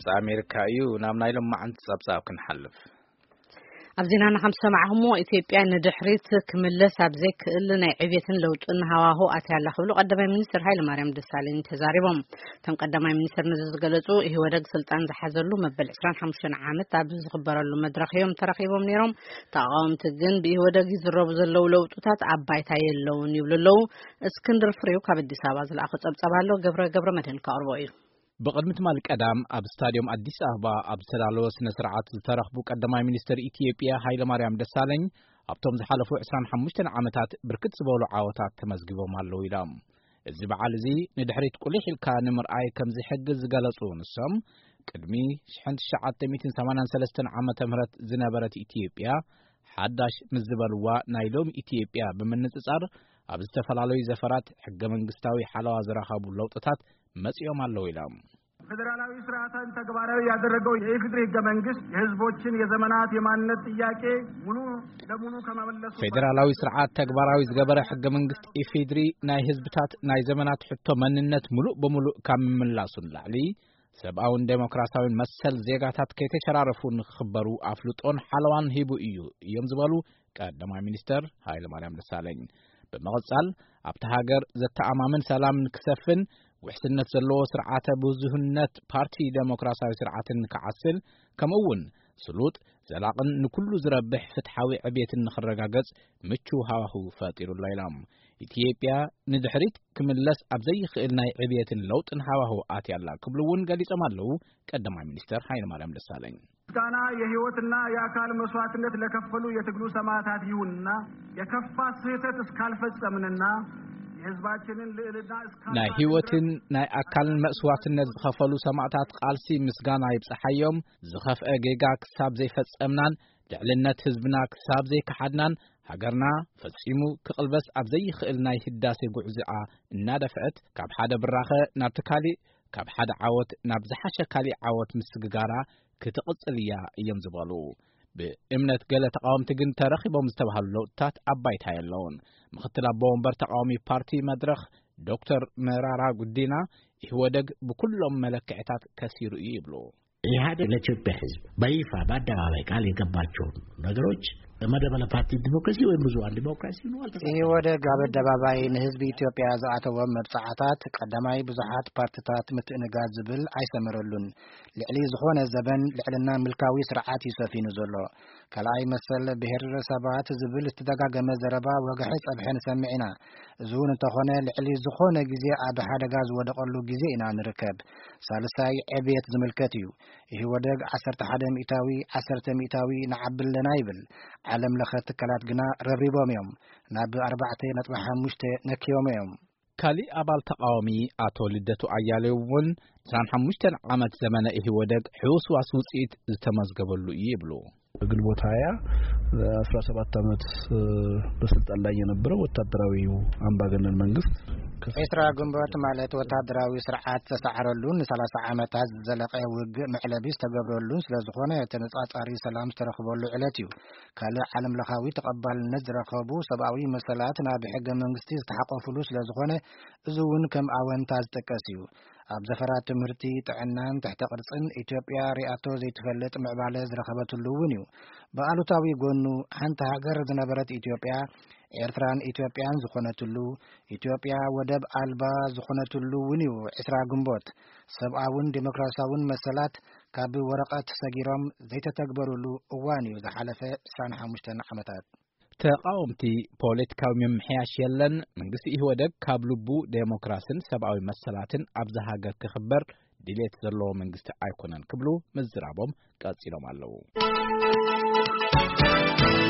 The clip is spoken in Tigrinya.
ድምጽ አሜሪካ እዩ ናብ ናይሎም ማዕንት ጸብጻብ ክንሐልፍ ኣብዚና ንኸምሰማዕሁሞ ኢትዮጵያ ንድሕሪት ክምለስ ኣብ ዘይክእል ናይ ዕብየትን ለውጥን ሃዋሁ ኣትያላ ክብሉ ቀዳማይ ሚኒስትር ሃይለማርያም ደሳለኝ ተዛሪቦም እቶም ቀዳማይ ሚኒስትር ንዝገለጹ ወደግ ስልጣን ዝሓዘሉ መበል 25 ዓመት ኣብ ዝኽበረሉ መድረኽ እዮም ተራኺቦም ነይሮም ተቃወምቲ ግን ወደግ ይዝረቡ ዘለው ለውጥታት ኣባይታ የለውን ይብሉለው እስክንድር ፍሬው ካብ አዲስ አበባ ዝለኣኸ ጸብጻባሎ ገብረ መድህን ካርቦ እዩ بقدمت مال قدام اب ستاديوم اديس ابابا اب تدالو سن سرعات زترخبو قدماي مينستر اثيوبيا هايلماريام دسالኝ ابتم زحلفو 25 ዓመታት ብርክት ዝበሉ ዓወታት ተመዝግቦም አለው ኢላም እዚ በዓል እዚ ንድሕሪት ቁልሕ ኢልካ ንምርኣይ ከም ዝሕግዝ ዝገለጹ ንሶም ቅድሚ 1983 ዓመተ ምህረት ዝነበረት ኢትዮጵያ ሓዳሽ ምዝበልዋ ናይ ሎም ኢትዮጵያ ብምንጽጻር ኣብ ዝተፈላላዩ ዘፈራት ሕገ መንግስታዊ ሓለዋ ዝረኸቡ ለውጥታት መጽዮም አለው ኢላም ፌደራላዊ ስርዓትን ተግባራዊ ያደረገው የኢፌዴሪ ሕገ መንግስት የህዝቦችን የዘመናት የማንነት ጥያቄ ሙሉ ለሙሉ ከመመለሱ ፌደራላዊ ስርዓት ተግባራዊ ዝገበረ ሕገ መንግስት ኢፌዴሪ ናይ ህዝብታት ናይ ዘመናት ሕቶ መንነት ሙሉ በሙሉ ከመምላሱን ላዕሊ ሰብአውን ዴሞክራሲያውን መሰል ዜጋታት ከተሸራረፉን ክበሩ አፍልጦን ሓለዋን ሂቡ እዩ እዮም ዝበሉ ቀዳማይ ሚኒስትር ሃይለማርያም ደሳለኝ በመቀጻል ኣብታ ሃገር ዘተኣማምን ሰላም ክሰፍን وحسنت زلو سرعات بوزهنت بارتي ديمقراطياوي سرعاتن كعسل كمون سلوط زلاقن نكل زربح فتحاوي عبيتن نخرجاجز مچو هاهو فاطير الليلام ኢትዮጵያ ንድሕሪት ክምለስ ኣብ ዘይኽእልናይ ዕብየትን ለውጥን ሃዋሁ ኣትያላ ክብሉውን ገሊጾም አለው ቀዳማይ ሚኒስትር ሃይለማርያም ደሳለኝ ጋና የህይወትና የአካል መስዋዕትነት ለከፈሉ የትግሉ ሰማዕታት ይሁንና የከፋ ስህተት እስካልፈጸምንና ህዝባችንን ልዕልና ናይ ህይወትን ናይ አካልን መስዋዕትነት ዝኸፈሉ ሰማዕታት ቃልሲ ምስጋና ይብጽሐዮም ዝኸፍአ ጌጋ ክሳብ ዘይፈጸምናን ልዕልነት ህዝብና ክሳብ ዘይከሓድናን ሃገርና ፈጺሙ ክቅልበስ ኣብ ዘይኽእል ናይ ህዳሴ ጉዕዝኣ እናደፍዐት ካብ ሓደ ብራኸ ናብ ተካሊ ካብ ሓደ ዓወት ናብ ዝሓሸ ካሊ ዓወት ምስግጋራ ክትቅጽልያ እዮም ዝበሉ በእምነት ገለ ተቃወምቲ ግን ተረኺቦም ዝተባሃሉ ለውጥታት ኣባይታ የለውን ምክትል አቦ ወንበር ተቃዋሚ ፓርቲ መድረኽ ዶክተር መራራ ጉዲና ይወደግ በኩሎም መለከዕታት ከሲሩ ይብሉ ኢህአዴግ ለኢትዮጵያ ህዝብ በይፋ በአደባባይ ቃል የገባቸው ነገሮች መደበለ ፓርቲ ዲሞክራሲ ወይ ብዙሃን ዲሞክራሲ ነው ይሄ ወደ ጋበደባባይ ለህዝብ ኢትዮጵያ ዘአተወ መርጻዓታት ቀዳማይ ብዙሃት ፓርቲታት ምትእንጋዝ ዝብል አይሰመረሉን ልዕሊ ዝኾነ ዘበን ልዕልና ምልካዊ ስርዓት ይሰፊኑ ዘሎ ከላይ መሰል ብሄረሰባት ዝብል ተደጋገመ ዘረባ ወገሐ ጸብሐን ሰምዒና ዙን ተኾነ ልዕሊ ዝኾነ ጊዜ ኣብ ሓደጋ ዝወደቀሉ ጊዜ ኢና ንርከብ ሳልሳይ ዕብየት ዝምልከት እዩ ይሄ ወደ 11 ሚእታዊ 10 ሚእታዊ ንዓብለና ይብል ዓለም ለኸት ከላት ግና ረብሪቦም እዮም ናብ 4.5 ነክዮም እዮም ካሊ አባል ተቃዋሚ አቶ ልደቱ አያሌውን 15 ዓመት ዘመነ ይሄ ወደግ ሕውስዋስ ውጽኢት ዝተመዝገበሉ ይብሉ ግንቦት 17 ዓመት በስልጣን ላይ የነበረው ወታደራዊው አምባገነን መንግስት ኤስራ ግንቦት ማለት ወታደራዊ ስርዓት ተሳዓረሉን 30 ዓመታት ዘለቀ ውግ መዕለቢስ ተገብረሉን ስለዝኾነ ተነጻጻሪ ሰላም ተረክበሉ ዕለት እዩ ካለ ዓለም ለኻዊ ተቀባልነት ዝረከቡ ሰብአዊ መሰላት ናብ ሕገ መንግስቲ ዝተሓቆፍሉ ስለዝኾነ እዙውን ከም አወንታ ዝጠቀስ እዩ ኣብ ዘፈራት ትምህርቲ ጥዕናን ተሕተ ቅርጽን ኢትዮጵያ ሪአቶ ዘይተፈለጥ ምዕባለ ዝረከበትሉ እውን እዩ በአሉታዊ ጎኑ ሓንቲ ሃገር ዝነበረት ኢትዮጵያ ኤርትራን ኢትዮጵያን ዝኾነትሉ ኢትዮጵያ ወደብ አልባ ዝኾነትሉ እውን እዩ 20 ግንቦት ሰብአውን ዲሞክራሲያውን መሰላት ካብ ወረቀት ሰጊሮም ዘይተተግበሩሉ እዋን እዩ ዝሓለፈ 25 ዓመታት ተቃውምቲ ፖለቲካዊ ምምሕያሽ የለን መንግስቲ ይወደግ ካብ ልቡ ዴሞክራሲን ሰብአዊ መሰላትን ኣብ ሃገር ክኽበር ድሌት ዘለዎ መንግስቲ ኣይኮነን ክብሉ ምዝራቦም ቀጽሎም አለው